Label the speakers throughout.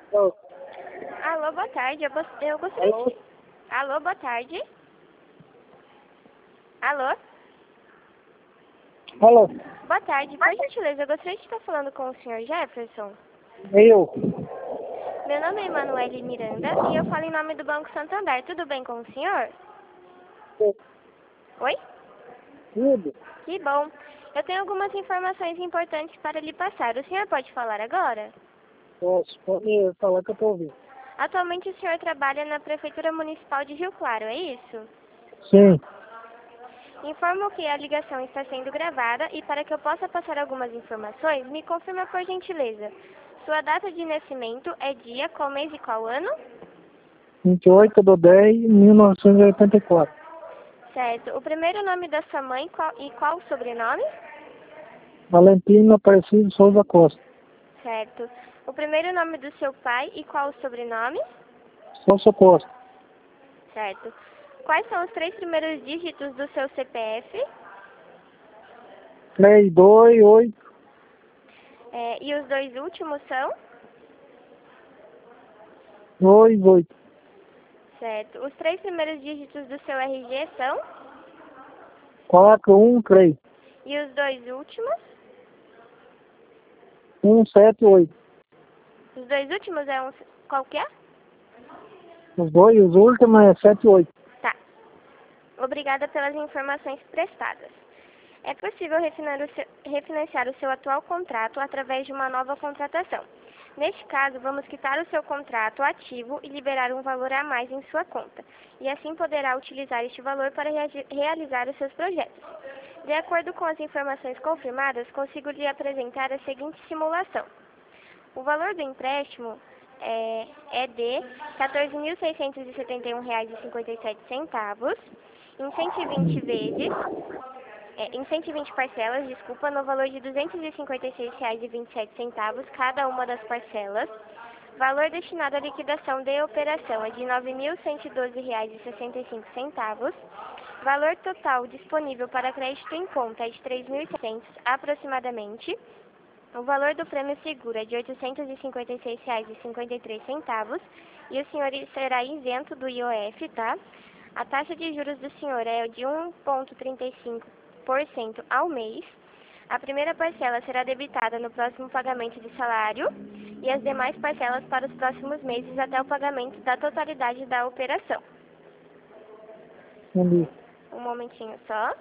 Speaker 1: Alô?
Speaker 2: Alô, boa tarde. Eu gostaria
Speaker 1: Alô?
Speaker 2: de... Alô, boa tarde. Alô?
Speaker 1: Alô?
Speaker 2: Boa tarde. Por gentileza, eu gostaria de estar falando com o senhor Jefferson.
Speaker 1: Eu?
Speaker 2: Meu nome é Emanuele Miranda e eu falo em nome do Banco Santander. Tudo bem com o senhor? Oi?
Speaker 1: Tudo?
Speaker 2: Que bom. Eu tenho algumas informações importantes para lhe passar. O senhor pode falar agora?
Speaker 1: Posso? Pode falar que eu tô ouvindo.
Speaker 2: Atualmente o senhor trabalha na Prefeitura Municipal de Rio Claro, é isso?
Speaker 1: Sim.
Speaker 2: Informo que a ligação está sendo gravada e para que eu possa passar algumas informações, me confirma por gentileza. Sua data de nascimento é dia, qual mês e qual ano?
Speaker 1: 28/10/1984.
Speaker 2: Certo. O primeiro nome da sua mãe e qual o sobrenome?
Speaker 1: Valentino Aparecido Souza Costa.
Speaker 2: Certo. O primeiro nome do seu pai e qual o sobrenome?
Speaker 1: Souza Costa.
Speaker 2: Certo. Quais são os 3 primeiros dígitos do seu CPF?
Speaker 1: 328.
Speaker 2: E os 2 últimos são?
Speaker 1: 28.
Speaker 2: Certo. Os 3 primeiros dígitos do seu RG são?
Speaker 1: 413.
Speaker 2: E os 2 últimos?
Speaker 1: 178.
Speaker 2: Os 2 últimos é um... Qual que é?
Speaker 1: Os últimos é 78.
Speaker 2: Tá. Obrigada pelas informações prestadas. É possível refinanciar o seu atual contrato através de uma nova contratação. Neste caso, vamos quitar o seu contrato ativo e liberar um valor a mais em sua conta. E assim poderá utilizar este valor para realizar os seus projetos. De acordo com as informações confirmadas, consigo lhe apresentar a seguinte simulação. O valor do empréstimo é de R$ 14.671,57 em 120 vezes, em 120 parcelas, no valor de R$ 256,27 cada uma das parcelas. Valor destinado à liquidação de operação é de R$ 9.112,65. Valor total disponível para crédito em conta é de R$ 3.700 aproximadamente. O valor do prêmio seguro é de R$ 856,53 e o senhor será isento do IOF, tá? A taxa de juros do senhor é de 1,35% ao mês. A primeira parcela será debitada no próximo pagamento de salário e as demais parcelas para os próximos meses até o pagamento da totalidade da operação.
Speaker 1: Entendi.
Speaker 2: Um momentinho só.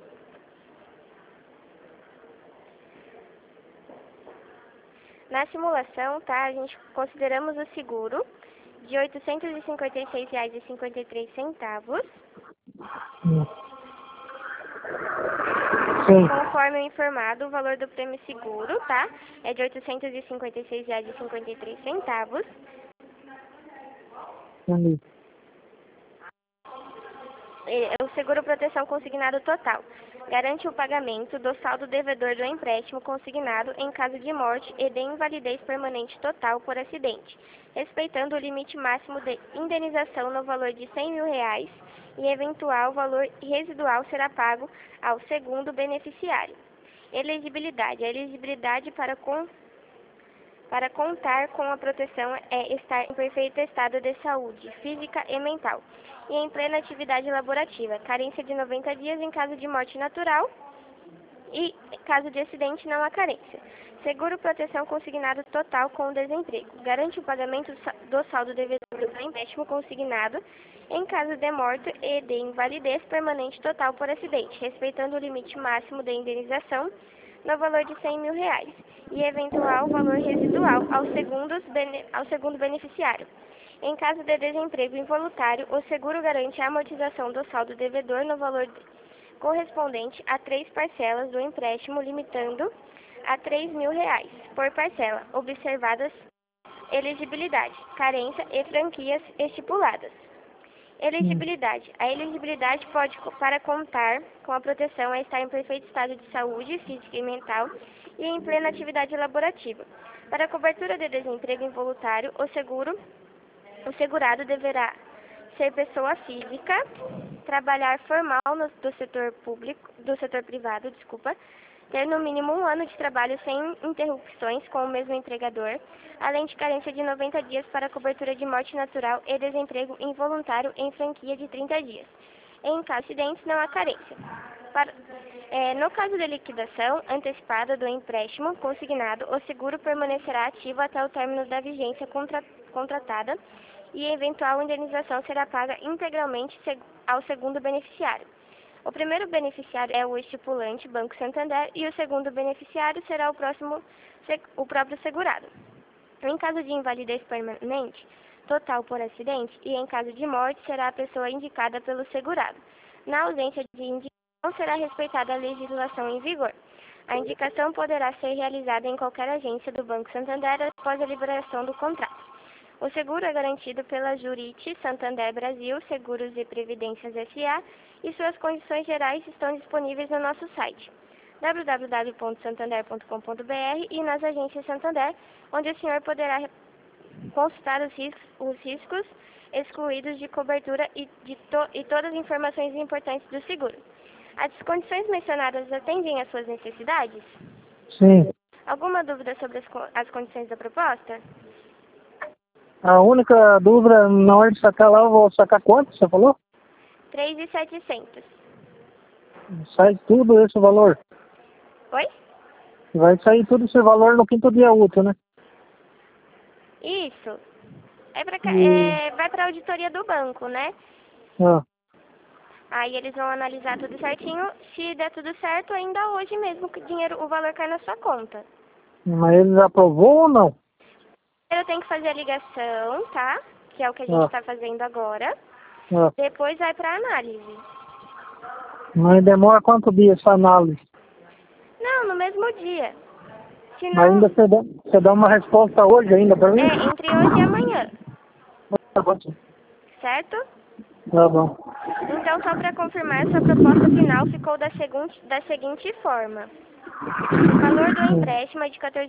Speaker 2: Na simulação, tá, a gente consideramos o seguro de R$ 856,53.
Speaker 1: Sim.
Speaker 2: Conforme informado, o valor do prêmio seguro, tá, é de R$ 856,53.
Speaker 1: Entendi.
Speaker 2: O seguro proteção consignado total garante o pagamento do saldo devedor do empréstimo consignado em caso de morte e de invalidez permanente total por acidente, respeitando o limite máximo de indenização no valor de R$ 100.000 e eventual valor residual será pago ao segundo beneficiário. Elegibilidade. A elegibilidade para contar com a proteção é estar em perfeito estado de saúde, física e mental, e em plena atividade laborativa. Carência de 90 dias em caso de morte natural e, caso de acidente, não há carência. Seguro proteção consignado total com desemprego. Garante o pagamento do saldo devedor do empréstimo consignado em caso de morte e de invalidez permanente total por acidente, respeitando o limite máximo de indenização no valor de R$ 100.000 e eventual valor residual ao segundo beneficiário. Em caso de desemprego involuntário, o seguro garante a amortização do saldo devedor no valor correspondente a 3 parcelas do empréstimo, limitando a R$ 3.000 por parcela, observadas elegibilidade, carência e franquias estipuladas. Elegibilidade. A elegibilidade pode, para contar com a proteção, é estar em perfeito estado de saúde física e mental e em plena atividade laborativa. Para a cobertura de desemprego involuntário, o segurado deverá ser pessoa física, trabalhar formal do setor privado, ter no mínimo 1 ano de trabalho sem interrupções com o mesmo empregador, além de carência de 90 dias para cobertura de morte natural e desemprego involuntário em franquia de 30 dias. Em caso de acidentes, não há carência. No caso de liquidação antecipada do empréstimo consignado, o seguro permanecerá ativo até o término da vigência contratada e a eventual indenização será paga integralmente ao segundo beneficiário. O primeiro beneficiário é o estipulante Banco Santander e o segundo beneficiário será o próprio segurado. Em caso de invalidez permanente, total por acidente, e em caso de morte, será a pessoa indicada pelo segurado. Na ausência de indicação, será respeitada a legislação em vigor. A indicação poderá ser realizada em qualquer agência do Banco Santander após a liberação do contrato. O seguro é garantido pela Zurich Santander Brasil Seguros e Previdências S.A. e suas condições gerais estão disponíveis no nosso site www.santander.com.br e nas agências Santander, onde o senhor poderá consultar os riscos excluídos de cobertura e todas as informações importantes do seguro. As condições mencionadas atendem às suas necessidades?
Speaker 1: Sim.
Speaker 2: Alguma dúvida sobre as condições da proposta?
Speaker 1: A única dúvida, na hora de sacar lá, eu vou sacar quanto, você falou?
Speaker 2: 3.700.
Speaker 1: Sai tudo esse valor?
Speaker 2: Oi?
Speaker 1: Vai sair tudo esse valor no quinto dia útil, né?
Speaker 2: Isso. Vai para a auditoria do banco, né?
Speaker 1: Ah.
Speaker 2: Aí eles vão analisar tudo certinho. Se der tudo certo, ainda hoje mesmo o valor cai na sua conta.
Speaker 1: Mas ele aprovou ou não?
Speaker 2: Eu tenho que fazer a ligação, tá? Que é o que a gente está fazendo agora. Depois vai para análise.
Speaker 1: Mas demora quanto dia essa análise?
Speaker 2: Não, no mesmo dia.
Speaker 1: Mas ainda você dá uma resposta hoje ainda para mim?
Speaker 2: Entre hoje e amanhã.
Speaker 1: Tá bom.
Speaker 2: Certo?
Speaker 1: Tá bom.
Speaker 2: Então, só para confirmar, sua proposta final ficou da seguinte forma. O valor do empréstimo é de R$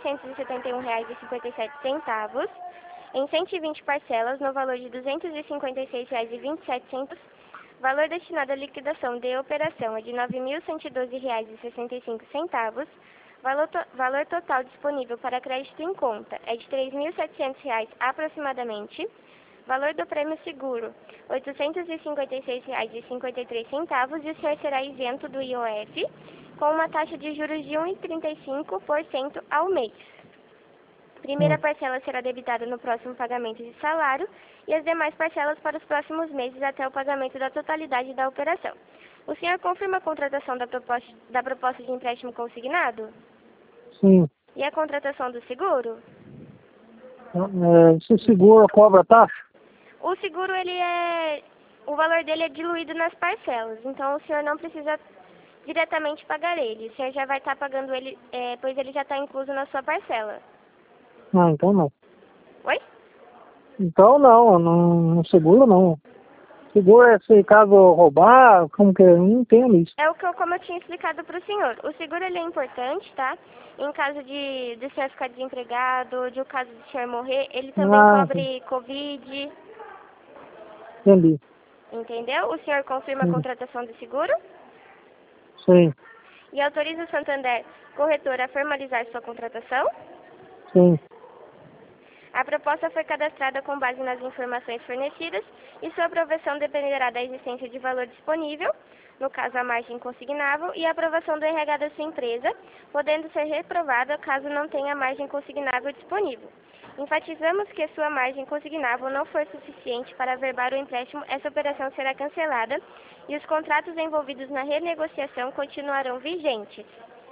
Speaker 2: 14.671,57, em 120 parcelas, no valor de R$ 256,27. Valor destinado à liquidação de operação é de R$ 9.112,65. Valor total disponível para crédito em conta é de R$ 3.700 aproximadamente. Valor do prêmio seguro, R$ 856,53 e o senhor será isento do IOF, com uma taxa de juros de 1,35% ao mês. Primeira parcela será debitada no próximo pagamento de salário e as demais parcelas para os próximos meses até o pagamento da totalidade da operação. O senhor confirma a contratação da proposta de empréstimo consignado?
Speaker 1: Sim.
Speaker 2: E a contratação do seguro?
Speaker 1: Se seguro cobra taxa?
Speaker 2: O seguro, o valor dele é diluído nas parcelas, então o senhor não precisa diretamente pagar ele. O senhor já vai estar pagando ele, pois ele já está incluso na sua parcela.
Speaker 1: Ah, então não.
Speaker 2: Oi?
Speaker 1: Então não seguro não. Seguro é se caso roubar, como que eu não entendo isso.
Speaker 2: Como eu tinha explicado para o senhor. O seguro ele é importante, tá? Em caso de o senhor ficar desempregado, de o caso do senhor morrer, ele também cobre Covid.
Speaker 1: Entendi.
Speaker 2: Entendeu? O senhor confirma a contratação do seguro?
Speaker 1: Sim.
Speaker 2: E autoriza o Santander Corretor a formalizar sua contratação?
Speaker 1: Sim.
Speaker 2: A proposta foi cadastrada com base nas informações fornecidas e sua aprovação dependerá da existência de valor disponível, no caso a margem consignável, e a aprovação do RH da sua empresa, podendo ser reprovada caso não tenha margem consignável disponível. Enfatizamos que sua margem consignável não for suficiente para averbar o empréstimo, essa operação será cancelada e os contratos envolvidos na renegociação continuarão vigentes.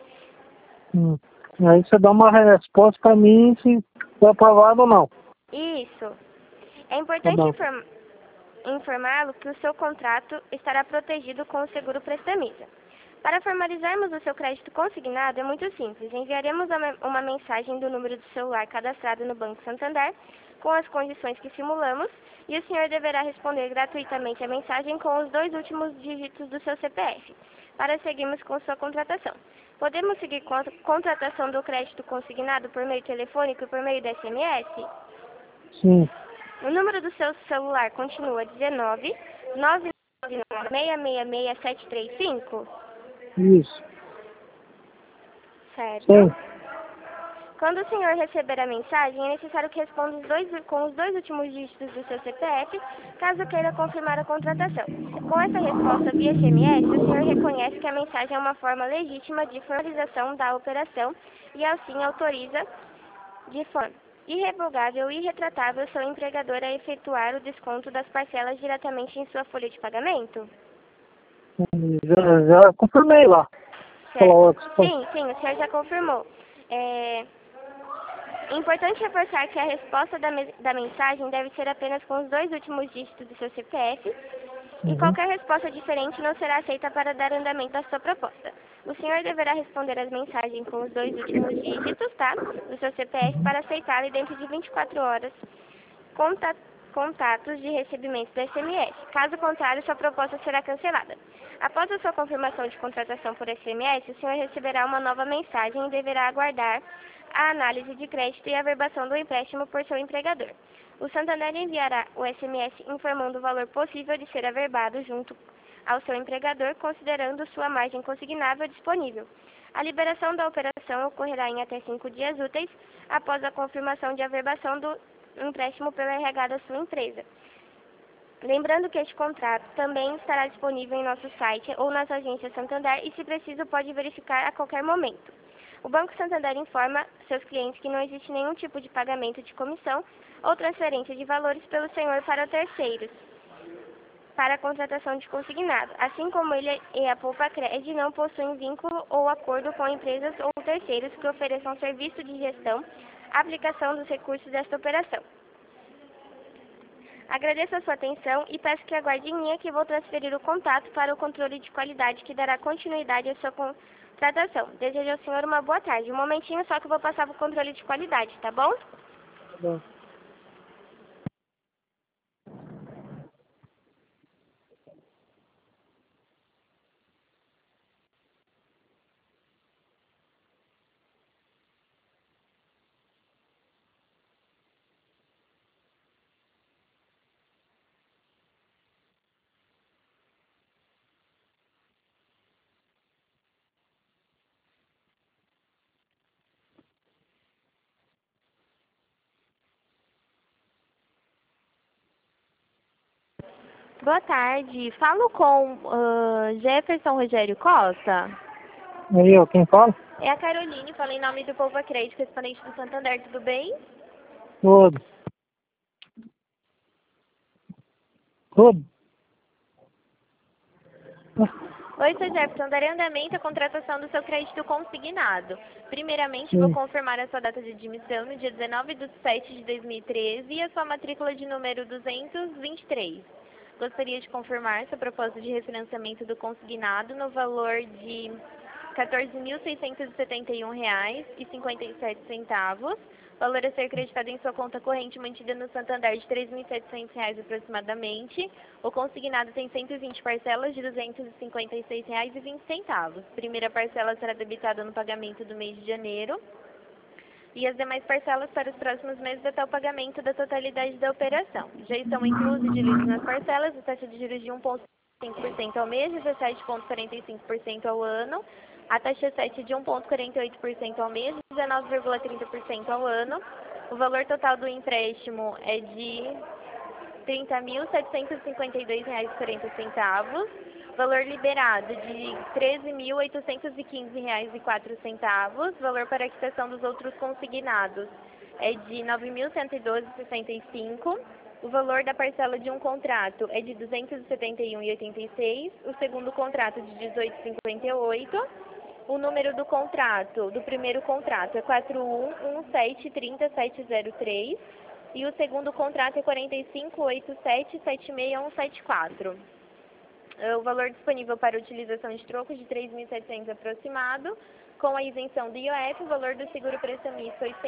Speaker 1: Aí você dá uma resposta para mim se foi aprovado ou não.
Speaker 2: Isso. É importante informá-lo que o seu contrato estará protegido com o seguro prestamisa. Para formalizarmos o seu crédito consignado é muito simples. Enviaremos uma mensagem do número de celular cadastrado no Banco Santander com as condições que simulamos e o senhor deverá responder gratuitamente a mensagem com os 2 últimos dígitos do seu CPF para seguirmos com sua contratação. Podemos seguir com a contratação do crédito consignado por meio telefônico e por meio de SMS?
Speaker 1: Sim.
Speaker 2: O número do seu celular continua 19 999 666 735?
Speaker 1: Isso.
Speaker 2: Certo.
Speaker 1: Sim.
Speaker 2: Quando o senhor receber a mensagem, é necessário que responda com os dois últimos dígitos do seu CPF, caso queira confirmar a contratação. Com essa resposta via SMS, o senhor reconhece que a mensagem é uma forma legítima de formalização da operação e, assim, autoriza de forma irrevogável e irretratável seu empregador a efetuar o desconto das parcelas diretamente em sua folha de pagamento?
Speaker 1: Já confirmei lá.
Speaker 2: Certo. Sim, o senhor já confirmou. Importante reforçar que a resposta da mensagem deve ser apenas com os dois últimos dígitos do seu CPF e qualquer resposta diferente não será aceita para dar andamento à sua proposta. O senhor deverá responder as mensagens com os dois últimos dígitos, tá, do seu CPF para aceitá-la e dentro de 24 horas contatos de recebimento do SMS. Caso contrário, sua proposta será cancelada. Após a sua confirmação de contratação por SMS, o senhor receberá uma nova mensagem e deverá aguardar a análise de crédito e a averbação do empréstimo por seu empregador. O Santander enviará o SMS informando o valor possível de ser averbado junto ao seu empregador, considerando sua margem consignável disponível. A liberação da operação ocorrerá em até 5 dias úteis após a confirmação de averbação do empréstimo pelo RH da sua empresa. Lembrando que este contrato também estará disponível em nosso site ou nas agências Santander e, se preciso, pode verificar a qualquer momento. O Banco Santander informa seus clientes que não existe nenhum tipo de pagamento de comissão ou transferência de valores pelo senhor para terceiros para a contratação de consignado, assim como ele e a Poupa-Cred não possuem vínculo ou acordo com empresas ou terceiros que ofereçam serviço de gestão, aplicação dos recursos desta operação. Agradeço a sua atenção e peço que aguarde em linha que vou transferir o contato para o controle de qualidade que dará continuidade à sua contratação. Desejo ao senhor uma boa tarde. Um momentinho só que eu vou passar para o controle de qualidade, tá bom?
Speaker 1: Tá bom.
Speaker 3: Boa tarde. Falo com Jefferson Rogério Costa.
Speaker 1: E eu, quem fala?
Speaker 3: É a Caroline, falo em nome do Poupa-Cred, correspondente do Santander, tudo bem?
Speaker 1: Tudo. Tudo.
Speaker 3: Oi, seu Jefferson. Darei andamento à contratação do seu crédito consignado. Primeiramente, vou confirmar a sua data de admissão no dia 19 de 7 de 2013 e a sua matrícula de número 223. Gostaria de confirmar sua proposta de refinanciamento do consignado no valor de R$ 14.671,57. Valor a ser acreditado em sua conta corrente mantida no Santander de R$ 3.700 aproximadamente. O consignado tem 120 parcelas de R$ 256,20. Primeira parcela será debitada no pagamento do mês de janeiro e as demais parcelas para os próximos meses até o pagamento da totalidade da operação. Já estão inclusos e divididos nas parcelas a taxa de juros de 1,5% ao mês, 17,45% ao ano, a taxa 7 de 1,48% ao mês, 19,30% ao ano. O valor total do empréstimo é de R$ 30.752,40. Valor liberado de R$ 13.815,04. Valor para a quitação dos outros consignados é de R$ 9.112,65. O valor da parcela de um contrato é de R$ 271,86. O segundo contrato de R$ 18,58. O número do contrato, do primeiro contrato, é 411730-703. E o segundo contrato é 4587767174. O valor disponível para utilização de trocos de 3.700 aproximado, com a isenção do IOF, o valor do seguro prestamista R$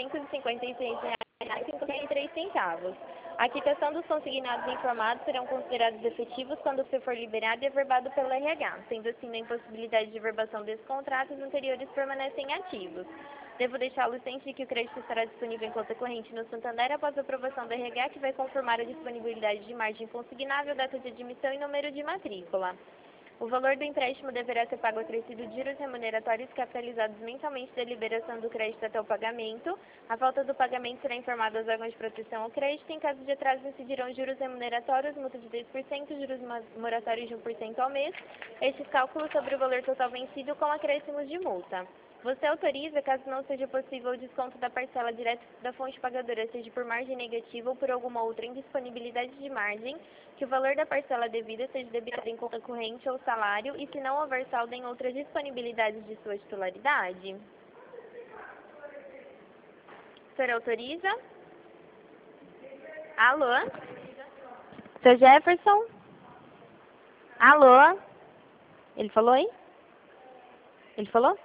Speaker 3: 856,53. A quitação dos consignados informados serão considerados efetivos quando o for liberado e averbado pelo RH. Sendo assim, na impossibilidade de averbação desses contratos, os anteriores permanecem ativos. Devo deixá-lo ciente de que o crédito estará disponível em conta corrente no Santander após a aprovação do RH, que vai confirmar a disponibilidade de margem consignável, data de admissão e número de matrícula. O valor do empréstimo deverá ser pago acrescido de juros remuneratórios capitalizados mensalmente da liberação do crédito até o pagamento. A falta do pagamento será informada aos órgãos de proteção ao crédito. Em caso de atraso, incidirão juros remuneratórios, multa de 10%, juros moratórios de 1% ao mês. Estes cálculos sobre o valor total vencido com acréscimos de multa. Você autoriza, caso não seja possível o desconto da parcela direta da fonte pagadora, seja por margem negativa ou por alguma outra indisponibilidade de margem, que o valor da parcela devida seja debitado em conta corrente ou salário e se não houver saldo em outras disponibilidades de sua titularidade? O senhor autoriza? Alô? Seu Jefferson? Alô? Ele falou aí? Ele falou?